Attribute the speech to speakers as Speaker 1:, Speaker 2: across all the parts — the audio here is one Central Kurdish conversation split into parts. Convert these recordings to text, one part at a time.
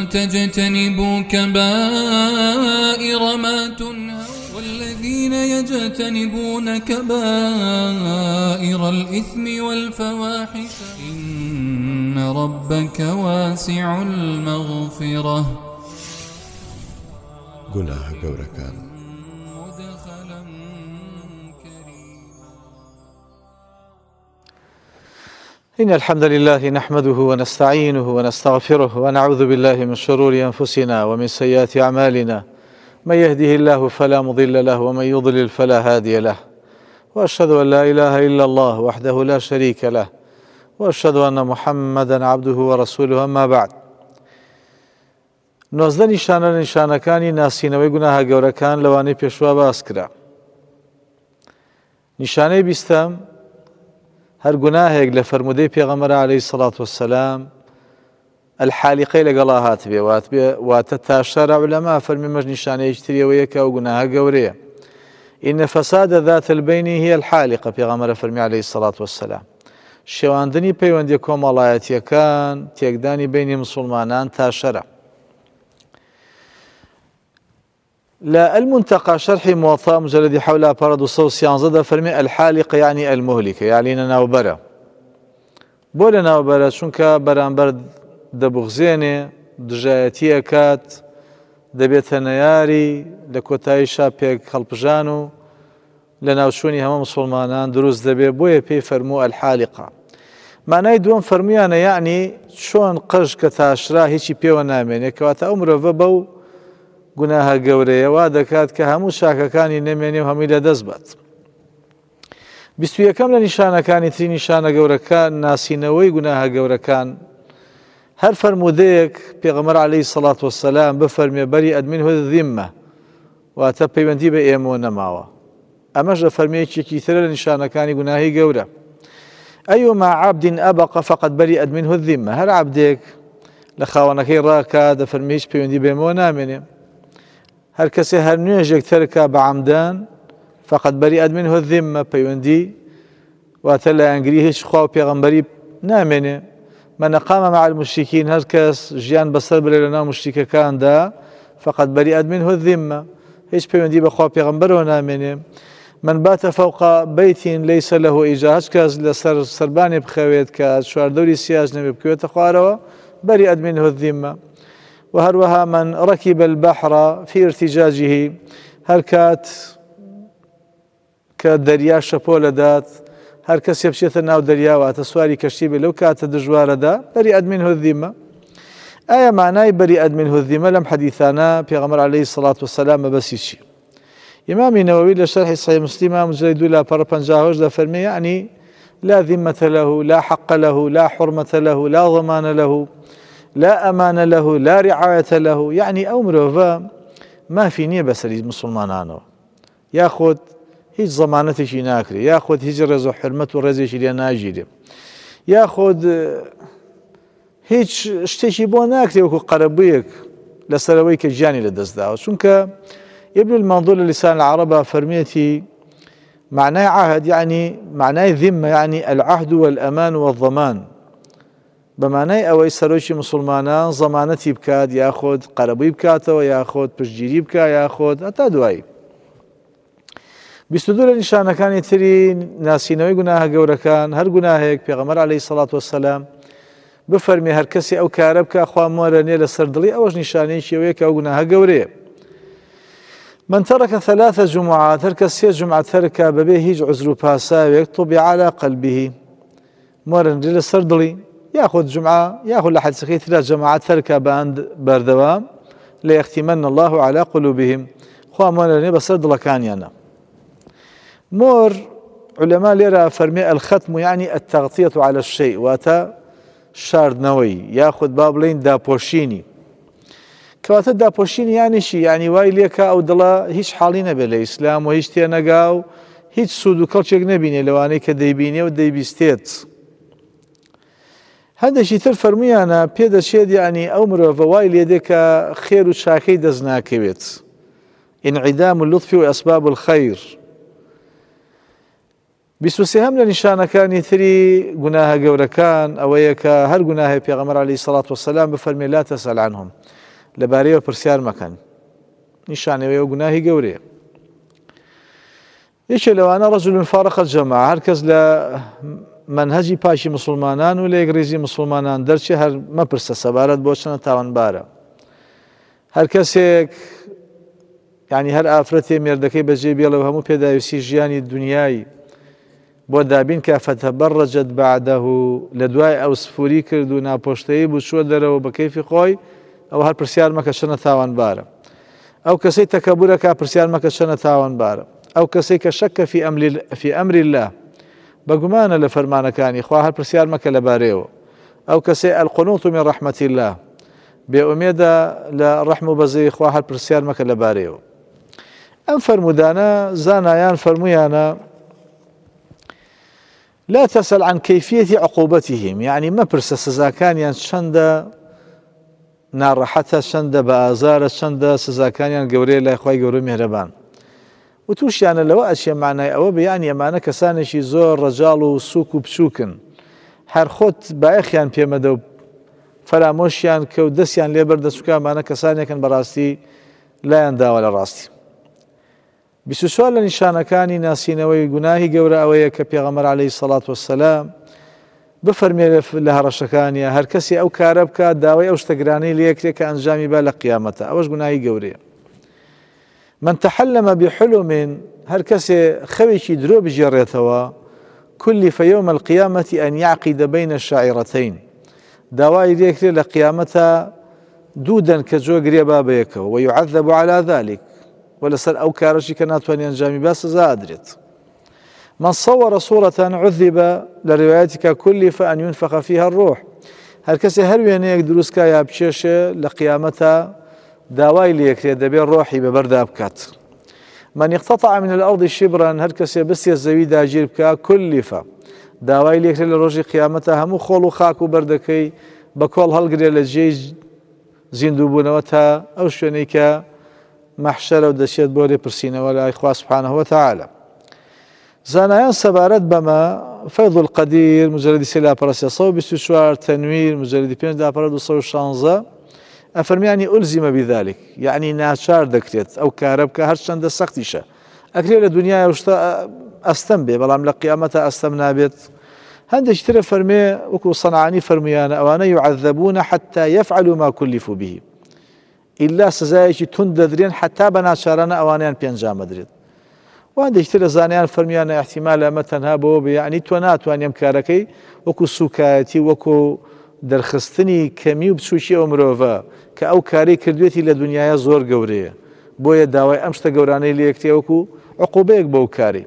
Speaker 1: تجتنبوا كبائر ما تنهون والذين يجتنبون كبائر الإثم والفواحش إن ربك واسع المغفرة.
Speaker 2: گوناه گەورەکان
Speaker 3: إن الحمد لله نحمده ونستعينه ونستغفره ونعوذ بالله من شرور أنفسنا ومن سيئات أعمالنا من يهده الله فلا مضل له ومن يضلل فلا هادي له وأشهد أن لا إله إلا الله وحده لا شريك له وأشهد أن محمدا عبده ورسوله. أما بعد، نوزدە نیشانەکانی ناسینەوەی گوناهە گەورەکان لەوانەی پێشوا باس کرا. نیشانەی بیستەم هەر گوناهێک لە فەرمودەی پێغەمبەر عەلەیهی سەڵات وەسەلام الحالیقەی لەگەڵا هاتبێ واتە تاشەرە عولەما فەرمیمەش نیشانەیەکی تریەوەیە کە ئەو گوناهە گەورەیە. ئینە فەسادە ذات البەینی هی الحالیقە، پێغەمبەر فەرمی عەلەیهی سەڵات وەسەلام. شێواندنی پەیوەندی کۆمەڵایەتیەکان، تێکدانی بینی مسلمانان تاشەرە. لا المنتقى شرح موطأ مجلد حول بارد وصوص ينزد فرمي الحالق يعني المهلكة، يعني ناوبرة بولا ناوبرة شنكا برانبر دبغزيني دجايتية كات دبيت نياري لكوتاي شابيك خلبجانو لناوشوني هما مسلمانان دروز دبي بويا بي فرمو الحالقة. معناي دوم فرميانا يعني شون قج كتاشرا هيشي بيو ناميني كواتا أمره وبو گوناهە گەورەیە وا دەکات کە هەموو شاکەکانی نەمێنێ و هەمووی لە دەست بات. 21ەم لە نیشانەکانی تری نیشانە گەورەکان ناسینەوەی گوناهە گەورەکان. هەر فەرمودەیەک پێغەمبەر عەلەیهی سەڵات وەسەلام بفەرمێ بەریئەت منه الذیمە، واتە پەیوەندی بە ئێمە نەماوە. ئەمەش لە فەرموویەکێکی ترە لە نیشانەکانی گوناهی گەورە. ئەیوما عەبدین ئەبەقە فەقەد بەریئەت منه الذیمە، هەر عەبدێک لە خاوەنەکەی ڕاکات دەفەرمێ هیچ پەیوەندی بە ئێمە نامێنێ. هەر کەسێ هەر نوێژێک تەرکا بە عەمدان فەقەد بەریئەت منه الذیمە، پەیوەندی واتە لە ئەنگری هیچ خوا و پێغەمبەری نامێنێ. من أقام مع المشركين، هەر کەس ژیان بەسەر بڵێ لەناو مشریکەکاندا فەقەد بەریئەت منه الذیمە، هیچ پەیوەندی بە خوا و پێغەمبەرەوە نامێنێ. من بات فوق بيت ليس له إيجار، هەچ کەس لەسەر سەربانێ بخەوێت کە چواردەوری سیاج نەبێ بکەوێتە خوارەوە بەریئەت منه الذیمە. وهروها من ركب البحر في ارتجاجه، هر كات كدريا شپۆلە دات، هەر کەس بچێتە ناو دەریا واتە سواری کەشتی بێ لەو کاتە دژوارەدا بەریئەت منه الذیمە. ئایا معنای بەریئەت منه الذیمە لەم حەدیثانە پێغەمبەر عەلەیهی سەڵات وەسەلام مەبەستی چی؟ ئیمامی نەوەوی لە شەرحی صحیح مسلم مجلد 2 لاپەڕە 58 دەفەرمێ يعني لا ذمة له، لا حق له، لا حرمة له، لا ضمان له، لا أمان له، لا رعاية له. يعني ئەو مرۆڤە مافی نییە بەسەری مسلمانانەوە، یاخود هیچ زەمانەتێکی ناکرێ، یاخود هیچ ڕێز و حرمەت و ڕێزێکی لێ ناگیرێ، یاخود هیچ شتێکی بۆ ناکرێ وەکو قەرەبوویەک لەسەرەوەی کە گیانی لە دەستداوە. چونکە ابن المنظور للسان العربة فەرمێتی معنای عهد يعني معنای ذمة يعني العهد والأمان والضمان، بەمانای ئەوەی سەرۆکی مسلمانان زەمانەتی بکات، یاخود قەرەبووی بکاتەوە، یاخود پشتگیری بکات، یاخود هەتا دوایی. 22 لە نیشانەکانی تری ناسینەوەی گوناهە گەورەکان هەر گوناهەیەک پێغەمبەر عەلەیهی سەڵات وەسەلام بفەرمێ هەر کەسێ ئەو کارە بکات خوا مۆرەنێ لەسەر دڵی، ئەوەش نیشانەیەکی ئەوەیە کە ئەو گوناهە گەورەیە. من ترك 3 جمعات، هەر کەس 3 جمعە تەرکا بەبێ هیچ عوزر و پاساوێک طبع على قلبه، مۆرەنێ لەسەر دڵی، ياخذ جمعة ياخذ لحد سخيت ثلاث جماعات تركة باند بردوام ليختمن الله على قلوبهم، خوا مولاني بسرد لكانيانا. مور علماء ليرى فرمي الختم يعني التغطية على الشيء، واتا شارد نوي ياخذ بابلين دابوشيني، كواتا دابوشيني يعني شي يعني واي ليكا او دلا هيش حالينا بالاسلام وهيش تينقاو هيش سود وكلشيك نبيني لواني كديبيني وديبيستيت. هەندێکی تر فەرموویانە پێدەچێت یعنی ئەو مرۆڤە وای لێدێ کە خێر و چاکەی دەست ناکەوێت. انعدام اللطف وأسباب الخير، 23 لە نیشانەکانی تری گوناهە گەورەکان ئەوەیە کە هەر گوناهی پێغەمبەر عەلەیهی سەڵات وەسەلام بفەرمێ لا تەسەل عنهم لەبارەیەوە پرسیار مەکەن نیشانەوەی ئەو گوناهی گەورەیە. یەکێ لەوانە ڕەجولٌ فارق الجەماعە هەر کەس لە منهەجی پاشی مسلمانان و لە یەکڕێزی مسلمانان دەرچێ هەر مەپرسە سەبارەت بۆ چەنە تاوانبارە. هەر کەسێک یعنی هەر ئافرەتێ مێردەکەی بەجێ بێڵەوە هەموو پێداویستی ژیانی دنیای بۆ دابین کە فتەبەڕەجەت بەعدەه لە دوای ئەو سفوری کرد و ناپۆشتەیی بوو چووە دەرەوە بە کەیفی خۆی ئەو هەر پرسیار مەکە چەنە تاوانبارە. ئەو کەسەی تەکەبورەکە پرسیار مەکە چەنە تاوانبارە. ئەو کەسەی کە شەکە فی ئەمری الله بەگومانە لە فەرمانەکانی خوا هەر پرسیار مەکە لەبارەیەوە. ئەو کەسەی القنوت من رحمەتی الله بێئومێدە لە ڕەحم و بەزەی خوا هەر پرسیار مەکە لەبارەیەوە. ئەم فەرمودانە زانایان فەرمویانە لا تسأل عن كيفية عقوبتهم يعني ما برس سزاكانيان شندا ناڕەحەتە چەندە بە ئازارە چەندە سزاکانیان گەورەیە لای خوای گەورە میهرەبان و تووشیانە لەوە ئەچێ مانای ئەوە بەیان ئەمانە کەسانێکی زۆر ڕەجاڵ و سووک و بچووکن هەر خۆت بایەخیان پێمەدە و فەرامۆشیان کە و دەستیان لێبەردە چووکە ئەمانە کەسانێکن بەڕاستی لایەن داوە لە ڕاستی. 24 لە نیشانەکانی ناسینەوەی گوناهی گەورە ئەوەیە کە پێغەمبەر عەلەیهی سەڵات وەسەلام بفەرمێ لە هەڕەشەکانیە هەر کەسی ئەو کارە بکات داوای ئەو شتەگرانەی لێکرێت کە ئەنجامی با لە قیامەتە ئەوەش گوناهی گەورەیە. من تحلم بحلم هەر کەسێ خەوێکی درۆ بژێڕێتەوە كلف يوم القيامة أن يعقد بين الشاعرتين داوای لێکرێت لە قیامەتە دوودەن کە جۆ گرێ بابەیەکەوە ويعذب على ذلك ولەسەر ئەو کارەشی کە ناتوانێت ئەنجامی با سزا ئەدرێت. من صور صورة عذب لروايتك كلف أن ينفخ فيها الروح هر کەسێ هەر وێنەیەک دروستکە یا بچێشێ لە قیامەتە داوای لێکرێت دەبێت ڕۆحی بەبەردا بکات. من اقتطع من الأرض شبرا هەر کەسێ بستێ زەوی داگیر بکە كلف داوای لێکرێت لە ڕۆژی قیامەتە هەموو خۆڵ و خاک و بەردەکەی بە کۆڵ هەڵگرێت لە جێی زیندووبوونەوە تا ئەو شوێنەی کە مەحشەرە و دەچێت بۆ لێپرسینەوە لای خوا سبحانه وتعالى. زانایان سەبارەت بەمە فەیض القەدیر مجلدی 3 تەنویر مجلدی 5 216 ئەفەرمیانی ئولزیمە بذلك یعنی ناچار دەکرێت ئەو کارە بکە هەر چەندە سەختیشە ئەکرێت لە دنیای شتە ئەستەم بێ بەڵام لە قیامەتە ئەستەم نابێت. هەندێک ترە فەرمێ وەکو سەنعانی فەرمویانە ئەوانە يعذبون حتى يفعلوا ما كلفوا به ئیلا سزایەکی تون دەدرێن حتا بە ناچارانە ئەوانیان پێنجام ئەدرێت. وهندێکتر لە زانیان فەرمیانە احتیمال ئەمە تەنها بۆ بەیانی تۆ ناتوانێم کارەکەی وەکو سوکایەتی وەکو دەرخستنی کەمی و بچووکی ئەو مرۆڤە کە ئەو کارەی کردوێتی لە دنیاە زۆر گەورەیە بۆیە داوای ئەم شتە گەورانەی لێکتێ وەکو عقوبەیەک بەو کاری.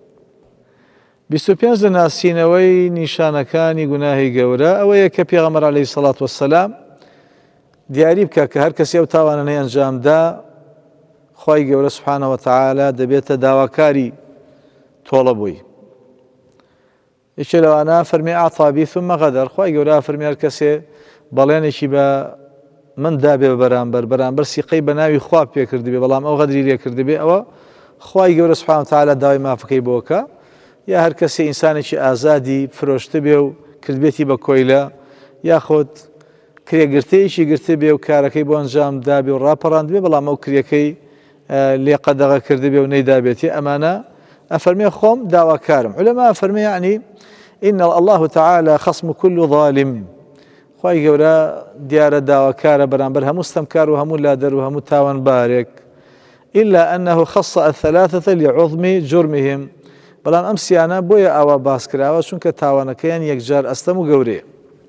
Speaker 3: 25 لە ناسینەوەی نیشانەکانی گوناهی گەورە ئەوەیە کە پێغەمبەر عەلەیهی سەڵات وەسەلام دیاری بکە کە هەر کەسی ئەو تاوانانەی ئەنجامدا خوای گەورە سبحانه وتعالى دەبێتە داواکاری تۆڵە بووی. یەکێ لەوانە فەرمی ئاعطابی ثم غەدەر خوای گەورە فەرمی هەر کەسێ بەڵێنێکی بە من دابێ بەرامبەر سیقەی بە ناوی خوا پێکردبێ بەڵام ئەو غەدری لێ کردبێ ئەوە خوای گەورە سبحانه وتعالى داوای مافەکەی بۆکە یا هەر کەسێ ئینسانێکی ئازادی فرۆشتە بێ و کردبێتی بە کۆیلە یاخۆت کرێگرتەیەکی گرتە بێ و کارەکەی بۆ ئەنجام دابێ و ڕاپەڕاند بێ بەڵام ئەو کرێکەی لێ قەدەغە کردبێ و نەیدابێتی ئەمانە ئەفەرمێ خۆم داواکارم. علەما ئەفەرمێ یعنی إن الله تعالى خصم كل ظالم خوای گەورە دیارە داواکارە بەرامبەر هەموو ستەمکار و هەموو لادەر و هەموو تاوانبارێک إلا أنه خص الثلاثة لعظم جرمهم بەڵام ئەم سیانە بۆیە ئاوا باس کراوە چونکە تاوانەکەیان یەکجار ئەستەم و گەورەیە.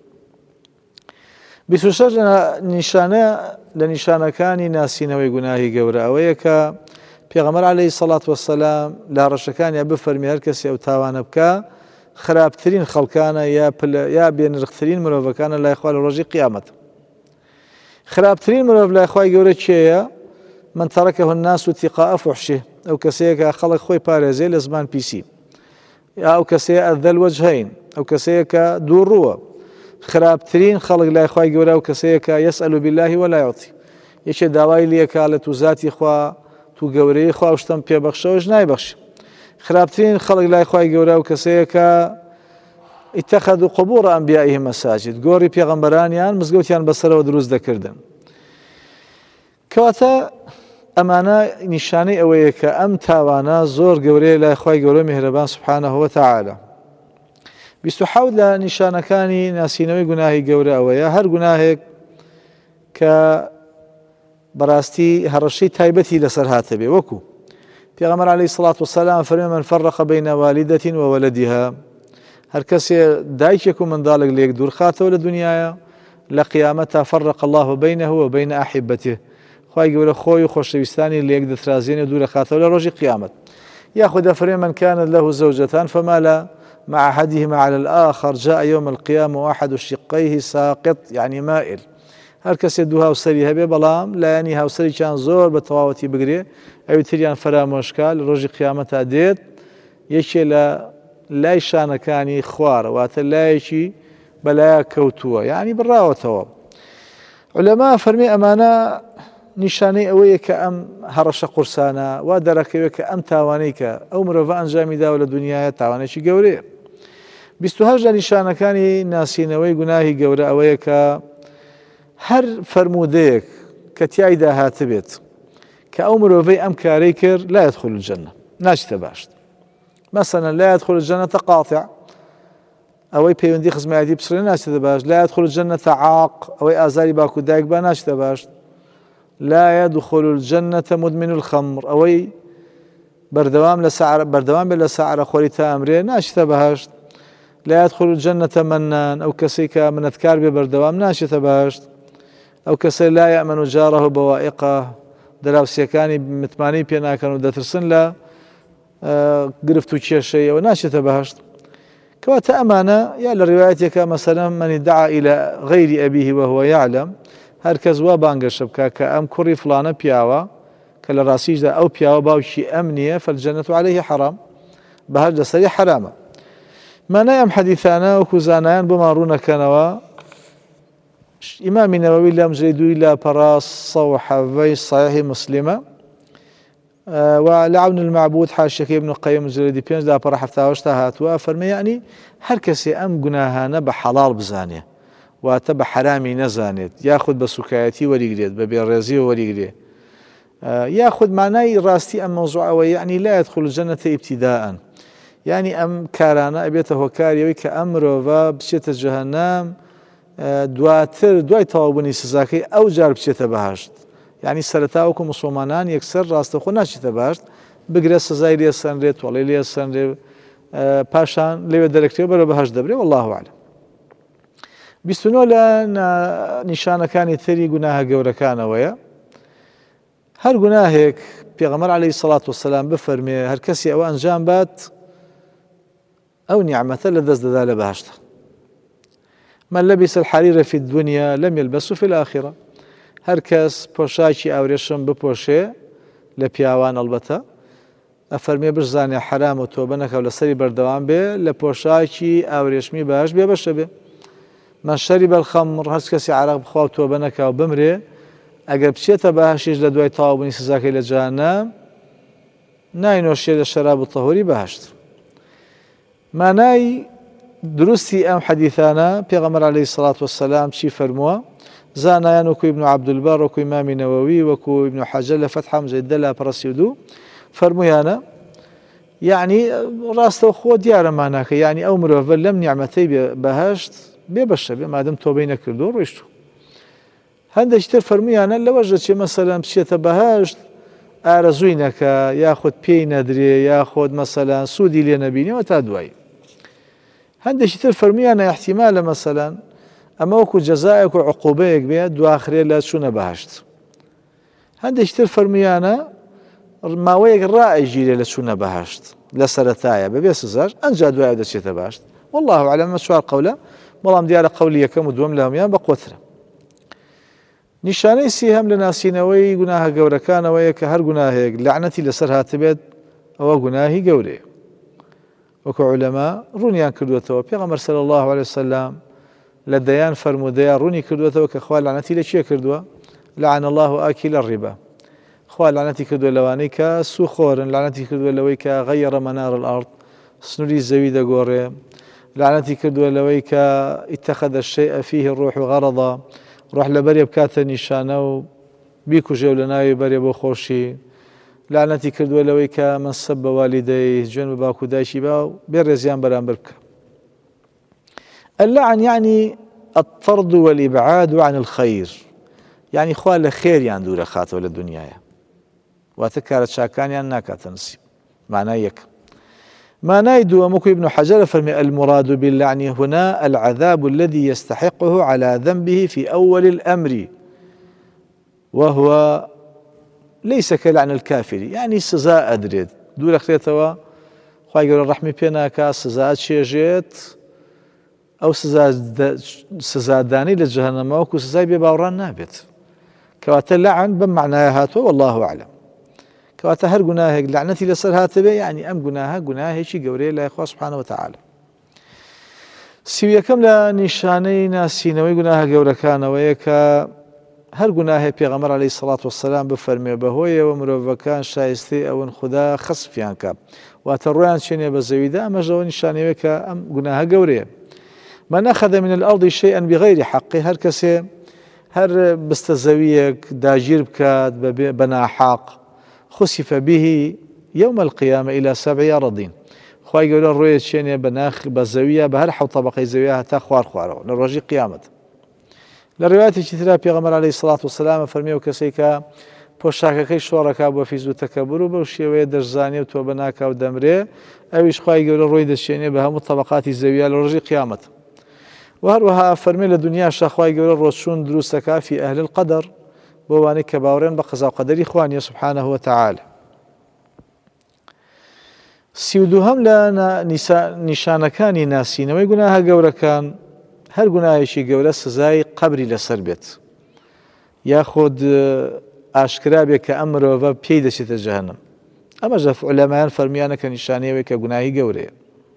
Speaker 3: 26 نیشانە لە نیشانەکانی ناسینەوەی گوناهی گەورە ئەوەیە کە پێغەمبەر عەلەیهی سەڵات وەسەلام لە ڕەشەکانیان بفەرمی هەر کەسێ ئەو تاوانە بکە خراپترین خەڵکانە یا بێنرخترین مرۆڤەکانە لای خوا لە ڕۆژی قیامەت. خراپترین مرۆڤ لای خوای گەورە کێیە؟ من تەرەکەه الناس اتقاء فحشه ئەو کەسەیە کە خەڵک خۆی پارێزێ لە زمان پیسی یا ئەو کەسەیە ئەذە الوجهین ئەو کەسەیە کە دووڕووە. خراپترین خەڵک لای خوای گەورە ئەو کەسەیە کە یەسئەل بالله ولا یعطی یەکێ داوای لێکا لە تو زاتی خوا تو گەورەی خوا شتم پێبەخشەوەش نایبەخشی. خراپترین خەڵک لای خوای گەورە و کەسەیە کە اتخذوا قبور أنبيائهم مساجد گۆڕی پێغەمبەرانیان مزگەوتیان بەسەرەوە دروست دەکردن کەواتە ئەمانە نیشانەی ئەوەیە کە ئەم تاوانە زۆر گەورەیە لای خوای گەورە میهرەبان سبحانه وتعالى 27 لە نیشانەکانی ناسینەوەی گوناهی گەورە ئەوەیە هەر گوناهێک کە بەڕاستی هەڕەشەی تایبەتی لەسەر هاتە بێ وەکو پێغەمبەر عەلەیهی سڵات وسەلام فەرمێ من فەرەق بەین والدەة وولەدها هەر کەسێ دایکێک و منداڵێک لێک دوورخاتەوە لە دنیاە لە قیامەتا فەرەق الله بەینه وبەین ئەحیبەته خوای گەورە خۆی و خۆشەویستانی لێک دەترازێنێ دوورە خاتەوە لە ڕۆژی قیامەت یاخود فەرمێ من كانت له زوجتان فمال مع أحدهما على الآخر جاء يوم القيامة وأحد شقيه ساقط يعني مائل هەر کەسێ دوو هاوسەری هەبێ بەڵام لایەنی هاوسەریان زۆر بە تەواوەتی بگرێ ئەوی تریان فەرامۆشکا لە ڕۆژی قیامەتا دێت یەکێ لە لای شانەکانی خوارە واتە لایەکی بەلایە کەوتووە یعنی بڕاوەتەوە عولەما فەرمێ ئەمانە نیشانەی ئەوەیە کە ئەم هەڕەشە قورسانە وا دەرەکەوێت کە ئەم تاوانەی کە ئەو مرۆڤ ئەنجامی داوە لە دنیاە تاوانێکی گەورەیە 28 لە نیشانەکانی ناسینەوەی گوناهی گەورە ئەوەیە کە هەر فەرموودەیەک کە تیایدا هاتبێت کە ئەو مرۆڤەی ئەم کارەی کرد لا يدخل الجنة ناچتە باشت مثلا لا يدخل الجنة قاطع ئەوەی پەیوەندی خزمەتی بسڕێ ناچتە باش لا يدخل الجنة عاق ئەوەی ئازاری باکو دایک با ناچتە باش لا يدخل الجنة مدمن الخمر ئەوەی بەردەوام بێ لە سەعرە خۆری تا ئەمرێ ناچتە باشت لا يدخل الجنة منان ئەو کەسێک کە منەتکار بێ بەردەوام ناچێتە باشت ئەو کەسە لا يأمن جاره بوائقه دراوسەکانی متمانی پێ ناکەن و دەترسن لە گرفت و کێشەی ئەوە ناچێتە باشت کەواتە ئەمانە یا لە ڕوايەتێکە مەسەلەن من ادعا إلى غير أبيه وهو يعلم هەر کەس وا بانگەشە بکە کە ئەم کوڕی فلانە پیاوە کە لە ڕاستیشدا ئەو پیاوە باوکی ئەم نییە فالجنة عليه حرام بەهەر لەسەری حرامە مانای ئەم حەدیثانە وەکو زانایان بۆمان ڕوونەکەنەوە ئیمامی نەوەوی لەم جێدووی لە پەڕاس 107 صحیحی مسلمە ولعون المعبود حاشیەکەی ابن القیم جلدی 5 دا پەڕە 78 هاتووە فەرمێ یعنی هەر کەسێ ئەم گوناهانە بە حەڵاڵ بزانێ واتە بە حرامی نەزانێت یاخود بە سوکایەتی وەریگرێت بە بێڕێزیەوە وەریگرێ یاخود مانای ڕاستی ئەم مەوزوعەوە یعنی لا يدخل الجنة ابتداء یعنی ئەم کارانە ئەبێتە هۆکاریەوەی کە ئەم مرۆڤە بچێتە جەهەنەم دوای تەواوبوونی سزاکەی ئەو جار بچێتە بەهەشت یعنی سەرەتا وەکو موسڵمانان یەکسەر ڕاستەخۆ ناچێتە باشت بگرێت سزای لێ سەنرێت تۆڵەی لێ سەنرێ پاشان لەوێ دەرەکتێ بەرە بەهەشت دەبرێ والله أعلم 29 لە نیشانەکانی تری گوناهە گەورەکانەوەیە هەر گوناهێک پێغەمبەر عەلەیهی سەڵات وسەلام بفەرمێ هەر کەسی ئەوە ئەنجام بات ئەو نیعمەتە لە دەست دەدا لە بەهەشتە من لبس الحرير في الدنيا لم يلبسه في الآخرة هەر کەس پۆشاکی ئاورێشم بپۆشێ لە پیاوان ئەڵبەتە ئەفەرمێ بزانێ حرام و تۆبە نەکەو لەسەری بەردەوام بێ لە پۆشاکی ئاورێشمی باش بێ بەشە بێ من شەریبە الخەمر هەر کەسی عەرەق بخوا و تۆبە نەکاو بمرێ ئەگەر بچێتە بەهەشتیش لە دوای تەواوبوونی سزاکەی لە جەهەنەم ناینۆشێ لە شەراب و تەهوری بەهەشت مانای دروستی ئەم حەدیثانە پێغەمبەر عەلەیهی سەڵات وەسەلام چی فەرمووە زانایان وەکو ئیبن عەبدولبەر وەکو ئیمامی نەوەوی وەکو ئیبن حەجەر لە فەتح مجەددە لا پەڕەسیودوو فەرموویانە یعنی ڕاستەوخۆ دیارە ماناکە یعنی ئەو مرۆڤە لەم نیعمەتەی بەهەشت بێ بەشە بێ مادەم تۆبەی نەکردو و ڕۆیشتووە هەندێک تر فەرموویانە لەوەشە چێ مەسەلەن بچێتە بەهەشت ئارەزووی نەکە یاخود پێی نەدرێ یاخود مەسەلەن سوودی لێ نەبینیەوە تا دوایی هەندێکی تر فەرموویانە احتیمالە مەسەلەن ئەمە وەکو جەزایەک و عقوبەیەک بێت دواخرێ لە چوونە بەهەشت هەندێکی تر فەرموویانە ماوەیەک ڕائەیگیرێ لە چوونە بەهەشت لە سەرەتایە بەبێ سزاش ئەنجا دوایە دەچێتە باشت والله أعلم چوار قەولە بەڵام دیارە قەولی یەکەم و دووەم لە هەمویان بەقوترە نیشانەی سێهەم لە ناسینەوەی گوناهە گەورەکانەوەیە کە هەر گوناهەیەک لعنەتی لەسەر هاتبێت ئەوە گوناهی گەورەیە وەکو عولەما ڕوونیان کردوێتەوە پێغەمبەر صلی الله عليه وسلم لە دەیان فەرموودەیە ڕوونی کردوێتەوە کە خوا لعنەتی لە چیە کردووە لعن الله آكل الربا خوا لعنەتی کردووە لەوانەی کە سوخۆرن، لعنەتی کردووە لەوەی کە غەیڕە مەنار الأرض سنووری زەوی دەگۆڕێ، لعنەتی کردووە لەوەی کە اتخذ الشيء فيه الروح غرضا، ڕۆح لە بەرێ بکاتە نیشانە و بیکوژێ و لە ناوی بەرێ بۆ خۆشی، لعنەتی کردووە لەوەی کە من سەب بە والیدەی جوێن بە باوک و دایکی با و بێ ڕێزیان بەرامبەر بکە. اللعن يعني الطرد والإبعاد عن الخير، يعني خوا لە خێریان دوورە خاتەوە لە دنیاە، واتە کارە چاکانیان ناکاتە نسیب. معنای یەک. معنای دووەم وەکو ابن حجر فەرمێ المراد باللعن هنا العذاب الذي يستحقه على ذنبه في أول الأمر وهو ليس كلعن الكافر، يعني سزا ئەدرێت دوورە خرێتەوە، خوای گەورە ڕەحمی پێ ناکات، سزا چێژێت، ئەو سزادانی لە جەهەنەمە وەکو سزای بێ باوەڕان نابێت. کەواتە لەعن بەم معنایە هاتووە والله أعلم. کەواتە هەر گوناهێک لعنەتی لەسەر هاتەبێ یعنی ئەم گوناهە گوناهێکی گەورەیە لای خوا سوبحانه وتعالى. سیویەکەم لە نیشانەی ناسینەوەی گوناهە گەورەکانەوەیە کە هەر گوناهێ پێغەمبەر عەلەیهی سەڵات وەسەلام بفەرمێ بەهۆیەوە مرۆڤەکان شایستەی ئەون خوددا خەسفیان کە واتە ڕۆیان چێنێ بە زەویدا، ئەمەش لەوە نیشانەوەیە کە ئەم گوناهە گەورەیە. من أخذ من الأرض شيئا بغير حقه، هەر کەسێ هەر بستە زەویەک داگیر بکات بە ناحاق خسف به يوم القيامة إلى 7 أراضين، خوای گەورە ڕۆیە چێنێ بە زەویە بە هەر 7 طبقەی زەویە هەتا خوارەوە لە ڕۆژی قیامەت. لە ڕێواتێکی ترا پێغەمبەر عەلەیهی سەڵات وسەلام فەرمێ و کەسێک کە پۆشاکەکەی شۆڕەکا بۆ فیز و تەکەببر و بەو شێوەیە دەشزانێ و تۆ بە ناکا و دەمرێ، ئەویش خوای گەورە ڕۆی دەچێنێ بە هەموو طبقاتی زەویە لە ڕۆژی قیامەت. و هەروەها فەرمێ لە دنیاشا خوای گەورە ڕۆچوون دروستەکا فی ئەهل القەدەر بۆ وانەی کە باوەڕێن بە قەزا و قەدەری خوانیە سوبحانه وتعالى. سیودووهەم لە نیشانەکانی ناسینەوەی گوناهە گەورەکان هەر گوناهێکی گەورە سزای قەبری لەسەر بێت، یاخود ئاشکرا بێت کە ئەم مرۆڤە پێی دەچێتە جەهەنەم. ئەمەش عولەمایان فەرمیانە کە نیشانەیەوەی کە گوناهی گەورەیە.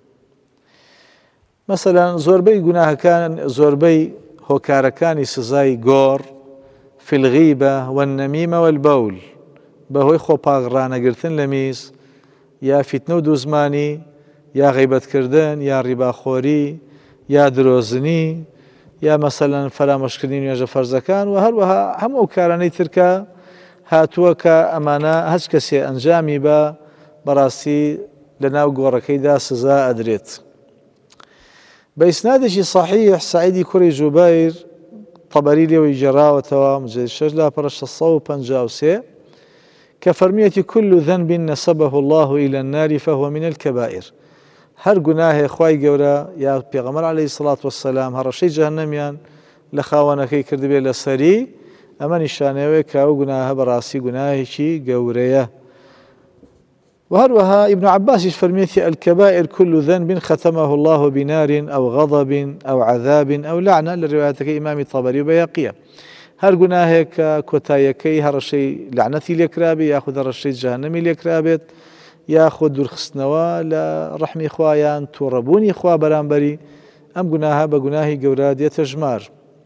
Speaker 3: مەسەلەن زۆربەی گوناهەکان، زۆربەی هۆکارەکانی سزای گۆڕ فی الغیبە والنەمیمە والبەول، بەهۆی خۆپاغڕانەگرتن لە میز، یا فیتنە و دووزمانی، یا غیبەتکردن، یا ڕیباخۆری، یا درۆزنی، یا مەسەلەن فەرامۆشکردنی نوێژە فەرزەکان و هەروەها هەموو ئەو کارانەی ترکە هاتووە کە ئەمانە هەچ کەسێ ئەنجامی بە بەڕاستی لە ناو گۆڕەکەیدا سزا ئەدرێت. بە ئیسنادێکی صحیح سعیدی کوڕی جوبەیر طەبەری لێوەی جێراوەتەوە مجلد 6/653 کە فەرمیەتی كل ذنب نسبه الله إلى النار فهو من الكبائر، هەر گوناهێ خوای گەورە یا پێغەمبەر عەلەیهی سەڵات وەسەلام هەڕەشەی جەهەنەمیان لە خاوەنەکەی کردبێ لەسەری، ئەمە نیشانەیەوەیە کە ئەو گوناهە بەڕاستی گوناهێکی گەورەیە. وهروها ابن عباس فرميتي الكبائر كل ذنب ختمه الله بنار أو غضب أو عذاب أو لعنة، للرواياتك إمام الطبري وبيهقي. هر گوناهێک کۆتاییەکەی هەڕەشەی لعنەتی لێکرابێ یاخود هەڕەشەی جەهەنەمی لێکرابێت یاخود دوورخستنەوە لە ڕەحمی خوایان تووڕەبوونی خوا بەرامبەری ئەم گوناهە بە گوناهی گەورە دێتە ژمار.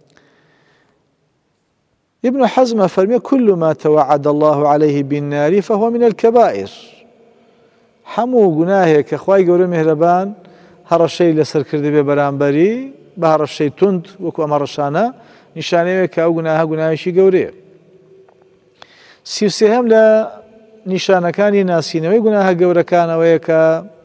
Speaker 3: ابن حزم فەرمێ كل ما توعد الله عليه بالنار فهو من الكبائر، هەموو گوناهێک کە خوای گەورە میهرەبان هەڕەشەی لەسەر کردبێ بەرامبەری بە هەڕەشەی توند وەکو ئەمە ڕەشانە نیشانەیەوە کە ئەو گوناهە گوناهێکی گەورەیە. 33هەم لە نیشانەکانی ناسینەوەی گوناهە گەورەکانەوەیە کە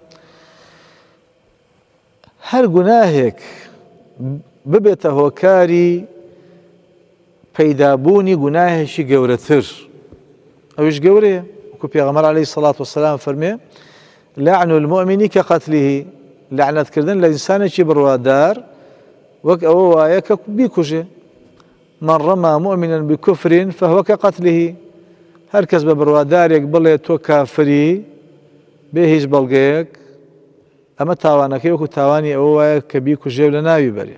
Speaker 3: هەر گوناهێک ببێتە هۆکاری پەیدابوونی گوناهێکی گەورەتر، ئەویش گەورەیە وەکو پێغەمبەر عەلەیهی سەڵات وەسەلام فەرمێ لعن المؤمن كقتله، لعنەتکردن لە ئینسانێکی بڕوادار وەک ئەوە وایە کە بیکوژێ. من رمى مؤمنا بكفر فهو كقتله، هەر کەس بە بڕوادارێک بڵێ تۆ کافری بێ هیچ بەڵگەیەک، ئەمە تاوانەکەی وەکو تاوانی ئەوە وایە کە بیکوژێ و لە ناوی بەرێ.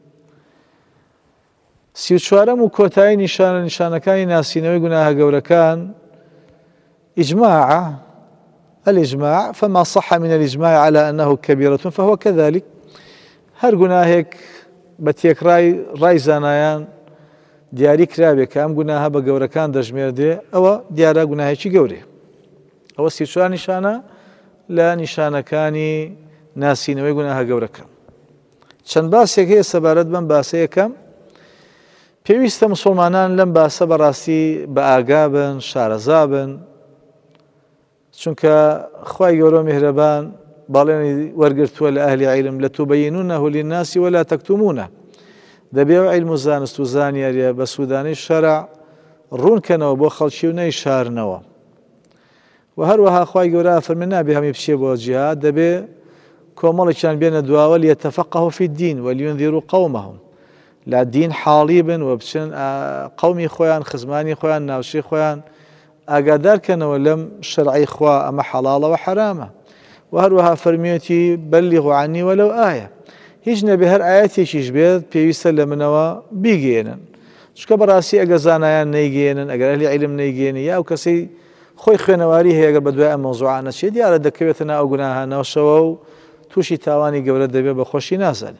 Speaker 3: 34هەم و کۆتایی نیشانەکانی ناسینەوەی گوناهە گەورەکان إجماع الإجماع، فما صح من الإجماع على أنه كبيرة فهو كذلك. هر گوناهێک بە تێکڕای ڕای زانایان دیاری کرابێت کە ئەم گوناهە بە گەورەکان دەژمێردرێ ئەوە دیارە گوناهێکی گەورەیە. ئەوە 34 نیشانە لە نیشانەکانی ناسینەوەی گوناهە گەورەکە. چەند باسێک هەیە سەبارەت بەم باسە یەکەم پێویستە مسلمانان لەم باسە بەڕاستی بە ئاگا بن، شارەزا بن، چونکە خوای گەورە میهرەبان باڵێنی وەرگرتووە لە ئەهلی عیلم لەتوبەیینونەه للناسی ولا تەکتومونە. دەبێ عیلم و زانست و زانیاریە بە سوودانەی شەرع ڕوونکەنەوە بۆ خەڵکی و نەیشارنەوە. و هەروەها خوای گەورە فەرمێ نابێ هەمی بچێ بۆ جیهاد، دەبێ کۆمەڵێکیان بێنە دواوە لیەتەفەقەهوا فی الدین ولیونذیروا قەومەهم، لا دین حاڵی بن و بچن قەومی خۆیان، خزمانی خۆیان، ناوچەی خۆیان ئاگادارکەنەوە لەم شەرعی خوا ئەمە حەڵاڵە و حرامە. و هەروەها فەرمیێتی بەلیغوا عنی وەلەو ئایە، هیچ نەبێ هەر ئاەتێکیش بێت پێویستە لە منەوە بیگەێنن، چونکە بەڕاستی ئەگە زانایان نەیگەێنن، ئەگەر ئەهلی عیلم نەیگەێنی یا ئەو کەسەی خۆی خوێنەواری هەیە ئەگەر بە دوای ئەم مەوزوعانە چێت دیارە دەکەوێتە ناو گوناهانەوەشەوە و تووشی تاوانی گەورە دەبێت بە خۆشی نازانێت.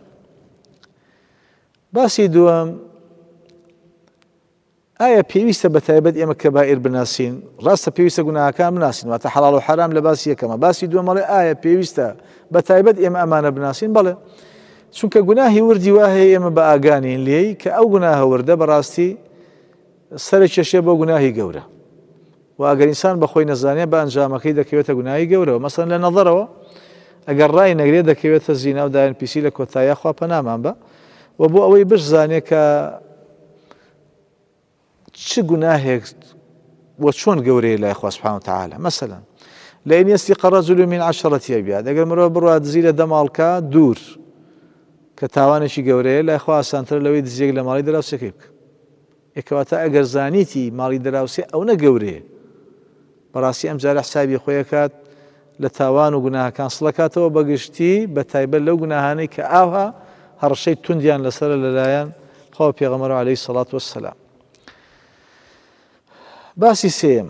Speaker 3: باسی دووەم ئایا پێویستە بەتایبەت ئێمە کەبائیر بناسین؟ ڕاستە پێویستە گوناهەکان بناسین، واتە حەڵاڵ و حرام لە باسی یەکەمە. باسی دووەمەڵێ ئایا پێویستە بەتایبەت ئێمە ئەمانە بناسین؟ بەڵێ، چونکە گوناهی وردی وا هەیە ئێمە بە ئاگانین لێی کە ئەو گوناهە وردە بەڕاستی سەرە کێشێ بۆ گوناهی گەورە، و ئەگەر ئینسان بەخۆی نەزانێت بە ئەنجامەکەی دەکەوێتە گوناهی گەورەوە. مەسەڵەن لە نەظەرەوە ئەگەر ڕای نەگرێت دەکەوێتە زینا و دایان پیسی لە کۆتاییە خوا پەنامان بە، و بۆ ئەوەی بشزانێت کە چ گوناهێک و چۆن گەورەیە لای خوا سوبحانەهو وتەعالە. مەسەڵەن لئن یەسرق الرەجل من 10 أبیات، ئەگەر مرۆڤ بڕوات دزی لە 10 ماڵکە دوور کە تاوانێکی گەورەیە لای خوا ئاسانترە لەوەی دزیەک لە ماڵی دراوسێکی بکە. یەکەواتە ئەگەر زانیتی ماڵی دراوسێ ئەو نەگەورەیە، بەڕاستی ئەم جارە حسابی خۆی ئەکات لە تاوان و گوناهەکان سڵەکاتەوە بەگشتی بە تایبەت لەو گوناهانەی کە ئاها هەڕەشەی توندیان لەسەر لەلایەن خوا پێغەمبەر عەلەیهی سەڵات وەسسەلام. باسی سێم،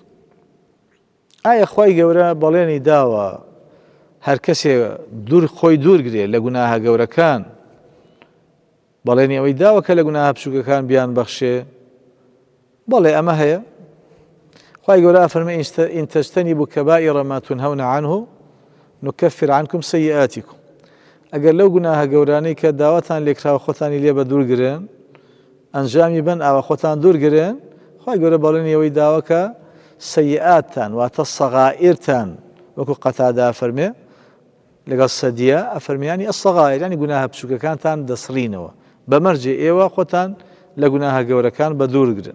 Speaker 3: ئایا خوای گەورە بەڵێنی داوە هەر کەسێ خۆی دوورگرێت لە گوناهە گەورەکان، بەڵێنی ئەوەی داوە کە لە گوناهە بچووکەکان بیان بەخشێ؟ بەڵێ ئەمە هەیە. خوای گەورە فەرمێ ئین تەجتەنیبوا کەبائیڕ ما تونهون عنه نکەفر عنکم سەیئاتیکم. ئەگەر لەو گوناهە گەورانەی کە داوەتان لێکراوە خۆتانی لێ بە دوورگرن، ئەنجامی بن ئاوا خۆتان دوورگرن، خوای گەورە بەڵێنی ئەوەی داوە کە سەیئاتتان واتە سەغائرتان، وەکو قەتادا فەرمێ لەگەڵ سەدیە ئەفەرمیانی ئەسەغائر، یانی گوناهە بچووکەکانتان دەسڕینەوە، بەمەرجێ ئێوە خۆتان لە گوناهە گەورەکان بە دوورگرن.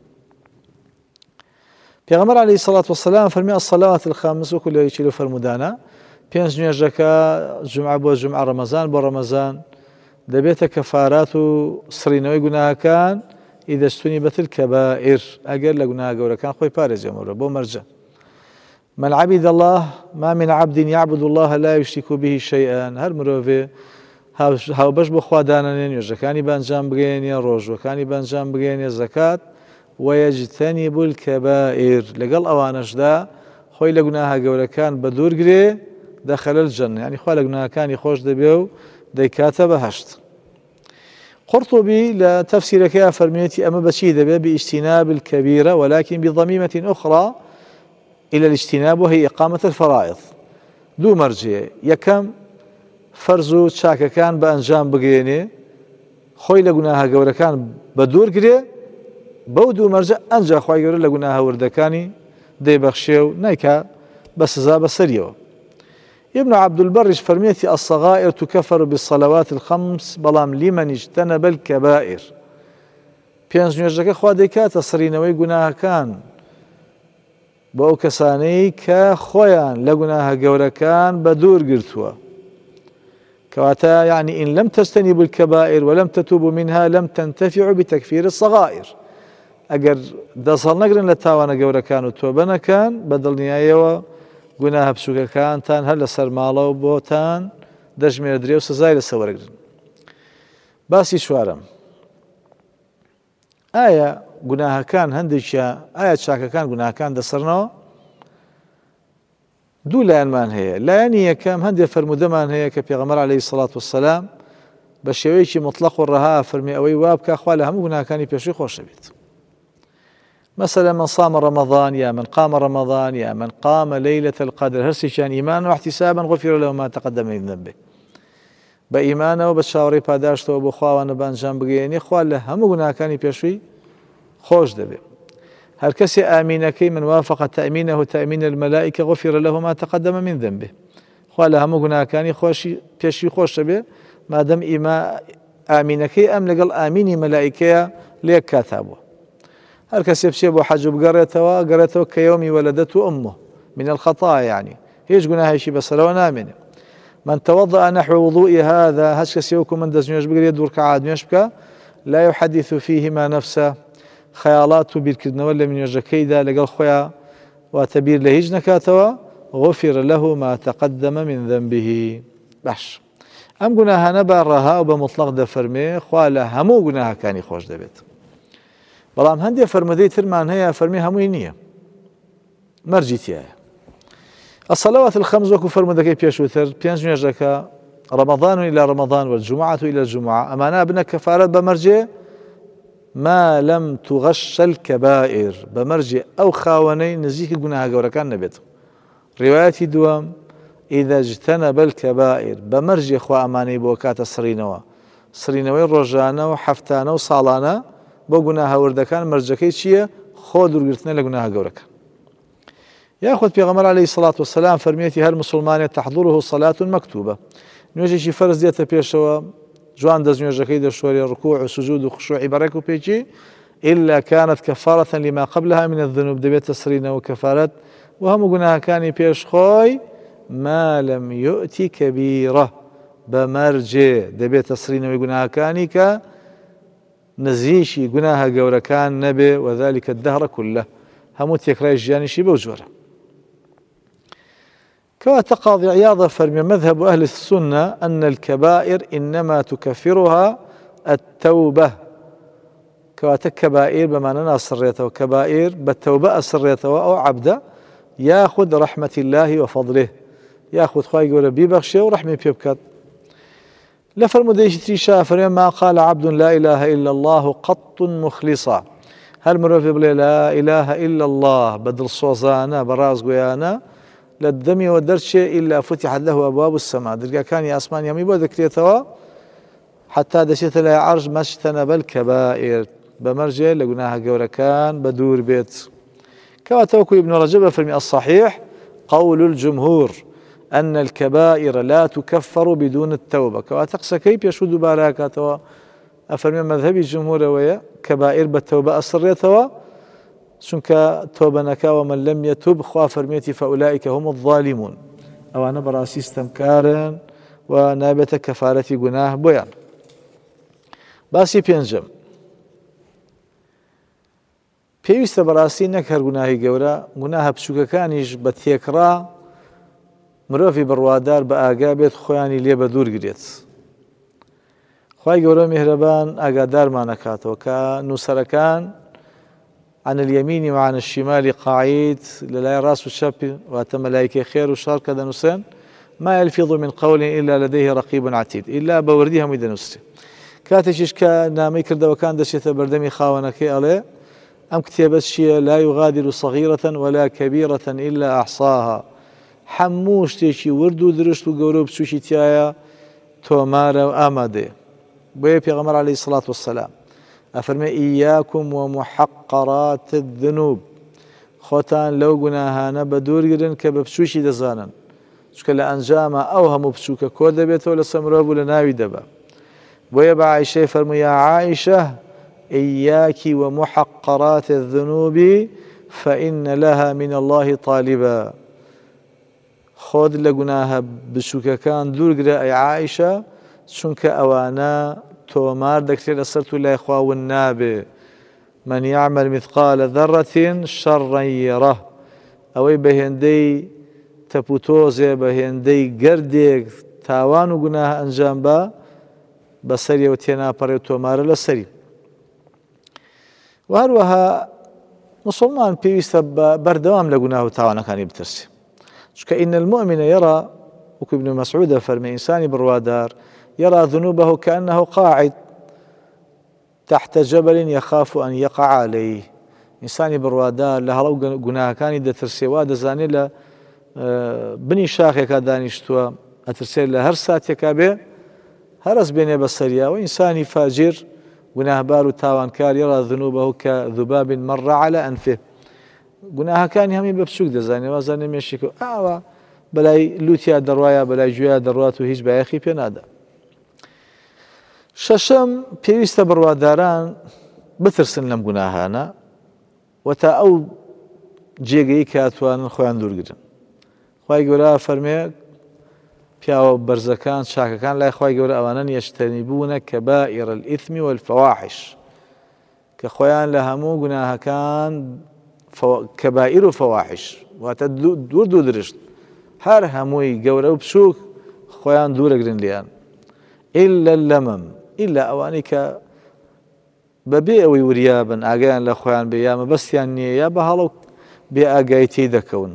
Speaker 3: پێغەمبەر عەلەیهی سەڵات وەسەلام فەرمی الصەلاوات الخامس، وەکو لە یەکێ لەو فەرمودانە 5 نوێژەکە جومعە بۆ جومعە، ڕەمەزان بۆ ڕەمەزان دەبێتە کەفارات و سڕینەوەی گوناهەکان ئیدە اجتونبت الكبائر، ئەگەر لە گوناهە گەورەکان خۆی پارێزێمەوە بۆ مەرجە. من عبد الله ما من عبد يعبد الله لا يشرك به شيئا، هەر مرۆڤێ هاوبەش بۆ خوا دانەنێ، نوێژەکانی بەنجام بگەێنێ، ڕۆژوەکانی بەنجام بگەێنێ، زەکات ويجتنب الكبائر، لەگەڵ ئەوانەشدا خۆی لە گوناهە گەورەکان بە دوورگرێ دەخەل الجەنە، یعنی خوا لە گوناهەکانی خۆش دەبێ و دەیکاتە بەهەشت. قرطبي لە تەفسیرەکەی فەرمێتی ئەمە بەچی دەبێت باجتناب الكبيرة ولكن بضميمة أخرى إلى الاجتناب وهي إقامة الفرائض. دوو مەرجێ، یەکەم فەرز و چاکەکان بە ئەنجام بگەێنێ، خۆی لە گوناهە گەورەکان بە دوورگرێ، بەو دوو مەرجە ئەنجا خوای گەورە لە گوناهە وردەکانی دەیبەخشێ و نایکا بە سزا بەسەریەوە. ابن عبد البر فرميتي الصغائر تكفر بالصلوات الخمس بلام لمن اجتنب الكبائر. 5 نوێژەکە خوا دەیکاتە سڕینەوەی گوناهەکان بۆ ئەو کەسانەی کە خۆیان لە گوناهە گەورەکان بە دوور گرتووە، کەواتە يعني إن لم تجتنبوا الكبائر ولم تتوبوا منها لم تنتفعوا بتكفير الصغائر. ئەگەر دەسەڵ نەگرن لە تاوانە گەورەکان و تۆبە نەکەن، بەدڵنیاییەوە گوناهە بچووکەکانتان هەر لە سەرماڵە و بۆتان دەژمێردرێ و سزای لەسەر وەرەگرن. باسی چوارەم، ئایا گوناهەکان هەندێکیان، ئایا چاکەکان گوناهەکان دەسڕنەوە؟ دوو لایەنمان هەیە. لایەنی یەکەم هەندێک فەرمودەمان هەیە کە پێغەمبەر عەلەیهی سەڵات وەسەلام بە شێوەیەکی مطلق و ڕەها فەرمی ئەوەی وابکە خوا لە هەموو گوناهەکانی پێشووی خۆش دەبێت. مثلا من صام رمضان يا من قام رمضان يا من قام ليلة القدر هرسيشان إيمانا واحتسابا غفر له ما تقدم من ذنبه بإيمانه وبشاوري پاداشتەوە بۆ خواوانە بانجام بگەێنێ خوا لە هەموو گوناهەکانی پێشووی خۆش دەبێت. هەر کەسێ ئامینەکەی من وافق تأمينه تأمين الملائكة غفر له ما تقدم من ذنبه خوا لە هەموو گوناهەکانی پێشووی خۆش دەبێت مادەم ئامینەکەی ئەم لەگەڵ ئامینی مەلائیکەیە لێک کاتا بووە. هەر کەسێ بچێ بۆ حەج و بگەڕێتەوە کە یەومی وەلەدەته ئومه من الخطا يعني هیچ گوناهێکی بەسەرەوە نامێنێ. من توضأ نحو وضوء هذا هەچ کەسێ وەکو من دەستنوێژ بگرێت دوو ڕکعات نوێژ بکە لا يحدث فيهما نفسه خەیاڵات و بیرکردنەوە لە نوێژەکەیدا لەگەڵ خۆیان واتە بیر لە هیچ نەکاتەوە غفر له ما تقدم من ذنبه. باش ئەم گوناهانە بە ڕەها و بە مطلق دەفەرمێ خوا لە هەموو گوناهەکانی خۆش دەبێت. بەڵام هەندێک فەرمودەی ترمان هەیە فەرمی هەمووی نییە مەرجی تایە. الصلوات الخمس وەکو فەرمودەکەی پێشووتر 5 نوێژەکە رمضان إلى رمضان والجمعة إلى الجمعة ئەمانە بنە کەفارەت بە مەرجێ ما لم تغش الكبائر بە مەرجێ ئەو خاوەنەی نزیکی گوناهە گەورەکان نەبێت. ڕیوایەتی دووەم إذا اجتنب الكبائر بە مەرجێ خوا ئەمانەی بۆ کاتە سڕینەوەی ڕۆژانە و هەفتانە و ساڵانە بۆ گوناهە وردەکان مەرجەکەی چییە؟ خۆ دوورگرتنە لە گوناهە گەورەکان. یاخود پێغەمبەر عەلەیهی سەڵات وسەلام فەرمێتی هەر مسلمانێک تەحضوره صلاة مەکتوبە نوێژێکی فەرز دێتە پێشەوە جوان دەست نوێژەکەی دەشۆرێ ڕکوع و سوجود و خشوعی بەڕێک و پێچی إلا كانت كفارة لما قبلها من الذنوب دەبێتە سڕینەوە کەفارەت و هەموو گوناهەکانی پێش خۆی ما لم يؤتي كبيرة بە مەرجێ دەبێتە سڕینەوەی گوناهەکانی کە نزیشی گوناهە گەورەکان نەبێ وذلك الدهر كله هەموو تێکرای ژیانیشی بەو جۆرە. كواتە قاضي عياض فرمي مذهب أهل السنة أن الكبائر إنما تكفرها التوبة كواتە كبائر بمعنى أسريته وكبائر بالتوبة أسريته أو عبده ياخذ رحمة الله وفضله ياخذ خواهي يقول بيبخشي ورحمة بيبكت لفرموديش تريشا فرمي ما قال عبد لا إله إلا الله قط مخلصا هل مروفي بلي لا إله إلا الله بدر صوزانا براز قيانا للدم ودرش إلا فتحت له أبواب السماء درقا كان يا أسمان يمي بو ذكريتها حتى دشت لا عرج ما اجتنب الكبائر بمرجع لقناها قوركان بدور بيت كما توكو ابن رجب فرمي الصحيح قول الجمهور أن الكبائر لا تكفر بدون التوبة كما تقصى كيف يشود باراكاتوا أفرمي مذهبي الجمهور ويا كبائر بالتوبة أسريتوا چونکە تۆبە نەکاوە من لم يتوب خوا فەرمێتی فأولئك هم الظالمون ئەوانە بەڕاستی ستەمکارن و نابێتە کەفارەتی گوناه بۆیان. باسی پێنجەم پێویستە بەڕاستی نەک هەر گوناهی گەورە گوناهە بچووکەکانیش بە تێکڕا مرۆڤی بڕوادار بە ئاگا بێت خۆیانی لێ بە دوورگرێت. خوای گەورە میهرەبان ئاگادارمانەکاتەوە کە نووسەرەکان عن اليمين وعن الشمال قاعد للا راس الشاب واتملايك خير وشر كذا نسان ما يلفظ من قول إلا لديه رقيب عتيد إلا بورديها ميدنوسي كاتشش كنامي كرد وكان دشيت بردمي خاونك عليه أم كتابت شيء لا يغادر صغيرة ولا كبيرة إلا أحصاها حموش تيشي وردو درشت وقوروب سوشي تيايا تومارا وآمادي بوي بيغمر عليه الصلاة والسلام أفرمي إياكم ومحقرات الذنوب خوتان لو قناهانا بدور قرن كببسوشي دزانا شكا لأنجاما أوهم بسوكا كود بيته ولا سمروب ولا ناوي دبا ويبع عائشة فرمي يا عائشة إياك ومحقرات الذنوب فإن لها من الله طالبا خود لقناها بسوكا كان دور قرن أي عائشة شنكا أوانا تومار دەکرێت لەسەر لای خواون نابێ من يعمل مثقال ذرة شرا يره ئەوەی بە هێندەی تەپوتۆزێ بە هێندەی گەردێک تاوان و گوناه ئەنجام بە سەریەوە تێناپەڕێ تۆمارە لەسەری. و هەروەها مسلمان پێویستە بەردەوام لە گوناه و تاوانەکانی بترسێ چونکە ئین المؤمن يرى وەکو ابن مسعود فەرمێ ئینسانی بڕوادار يرى ذنوبه كأنه قاعد تحت جبل يخاف أن يقع عليه. إنساني بروادا لهڵەو گوناهەکانی دەترسێ وا دەزانێت لە بنی شاخێکا دانیشتووە ئەترسێت لە هەر ساتێکا بێ هەرس بێنێ بەسەریاوە. ئینسانی فاجر گوناهبار و تاوانکار يرى ذنوبه كذباب مر على أنفه گوناهەکانی هەمی بە بچووک دەزانێت وازانێ مێشێک و ئاوا بەلای لوتیا دەڕوایە بەلای گوێیا دەڕوات و هیچ بایەخی پێ نادا. شەشەم پێویستە بڕواداران بترسن لەم گوناهانە و تا ئەو جێگەی کاتوانن خۆیان دوورگرن. خوای گەورە فەرمێ پیاوە بەرزەکان چاکەکان لای خوای گەورە ئەوانن یەجتەنیبوونە کەبائر الئیثم والفەواحش کە خۆیان لە هەموو گوناهەکان کەبائر و فەواحش واتە دوور درشت هەر هەمووی گەورە و بچووک خۆیان دوورەگرن لیان ئیلا اللەمەم ئیلا ئەوانەی کە بەبێ ئەوەی وریابن ئاگایان لە خۆیان بێ یا مەبەستیان نییە یا بە هەڵە بێ ئاگایی تێی دەکەون.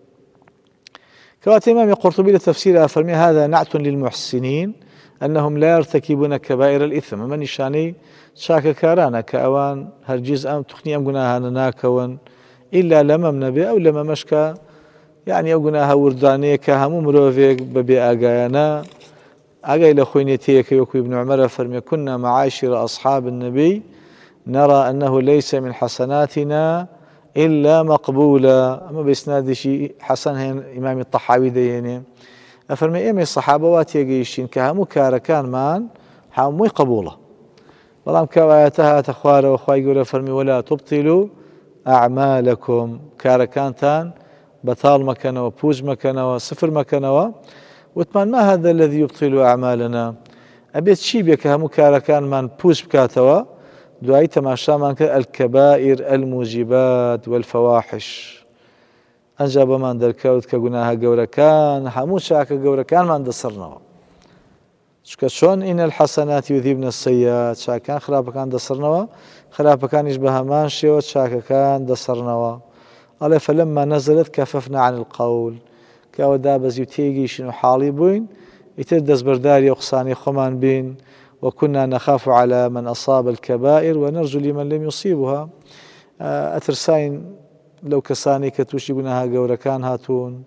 Speaker 3: كما إمام القرطبي لتفسيرها فرمي هذا نعت للمحسنين أنهم لا يرتكبون كبائر الإثم من نشاني شاك كارانا كأوان هرجيز أم تخني أم قناها ناكون إلا لمم نبي أو لما مشكا يعني أو قناها وردانية كهمو مروفيك ببي آقايانا آقاي لخوينيتيك يوكو ابن عمر فرمي كنا معاشر أصحاب النبي نرى أنه ليس من حسناتنا إلا مقبولة. أما بإسناد شيء حسن هين إمام الطحاوي ديني أفرمي إمي الصحابة واتيقيشين كهمو كاركان مان حاموي قبولة والله كواياتها تخوار وخواي يقول فرمي ولا تبطلوا أعمالكم كاركان تان بطال مكانوا بوج مكانوا صفر مكانوا وتمان ما هذا الذي يبطل أعمالنا أبيت شي بك همو كاركان مان بوج بكاتوا دوای تەماشامان کرد الكبائر الموجبات والفواحش ئەنجا بەمان دەرکەوت کە گوناهە گەورەکان هەموو چاکە گەورەکانمان دەسڕنەوە چونکە چۆن ئین الحەسەنات یوذهبن السەیئات چاکەکان خراپەکان دەسڕنەوە خراپەکانیش بە هەمان شێوە چاکەکان دەسڕنەوە. ئەڵێ فەلەما نەزلت کەفەفنا عن القول کە ئەوە دابەزی و تێگەیشتین و حاڵی بووین ئیتر دەستبەرداری ئەو قسانەی خۆمان بین وكنا نخاف على من أصاب الكبائر ونرجو لمن لم يصيبها. أترساين لو كساني كتوشي قناها قورا كان هاتون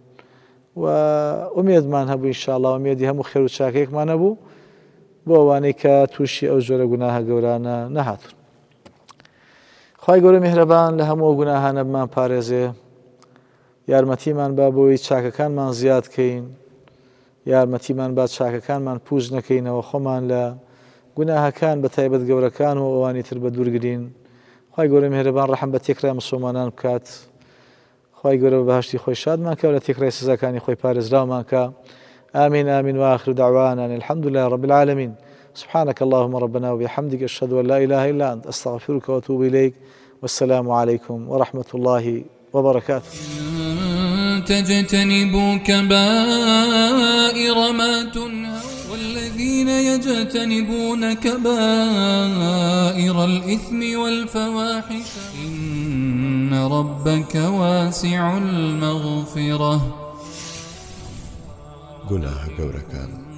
Speaker 3: وأميد ما نهبو إن شاء الله وأميد هم خير وشاكيك ما نبو بواني كتوشي أو جورا قناها قورانا نهاتون. خواهي قورا مهربان لهمو قناها نبمان باريزي يارمتي من بابوي شاكا كان من زياد كين يارمتي من بعد شاكا كان من بوز نكين وخمان لا گوناهەکان بە تایبەت گەورەکان و ئەوانی تر بە دوورگرین. خوای گەورە میهرەبان ڕەحم بە تێکرای مسلمانان بکات. خوای گەورە بە بەهەشتی خۆی شادمان کە و لە تێکرای سزاکانی خۆی پارێزراومان کە. آمين آمين وآخر دعوانا الحمد لله رب العالمين. سبحانك اللهم ربنا وبحمدك أشهد أن لا إله إلا أنت أستغفرك وأتوب إليك والسلام عليكم ورحمة الله وبركاته.
Speaker 1: تجتنبوا كبائر ما تنهون والذين يجتنبون كبائر الإثم والفواحش إن ربك واسع المغفرة.
Speaker 2: گوناه گەورەکان